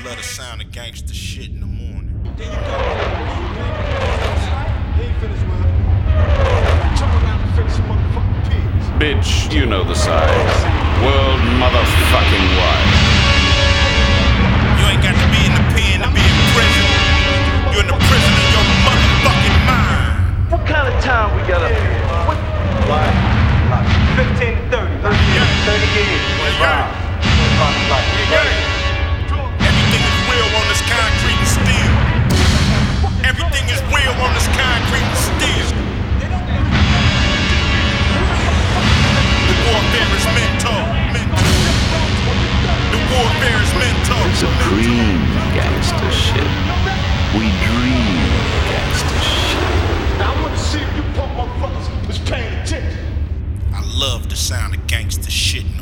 love the sound of gangster shit in the morning. There you go. He ain't finished, man. Turn around and finish some motherfucking pigs. Bitch, you know the size. World motherfucking wide. You ain't got to be in the pen to be in prison. You're in the prison of your motherfucking mind. What kind of time we got up here? What? Like 15 to 30. 30 years. Yeah. Everything is real on this concrete and steel. Everything is real on this concrete and steel. The warfare is mental. The warfare is mental. Supreme gangster shit. We dream gangster shit. Now I want to see if you punk motherfuckers was paying attention. I love the sound of gangster shit.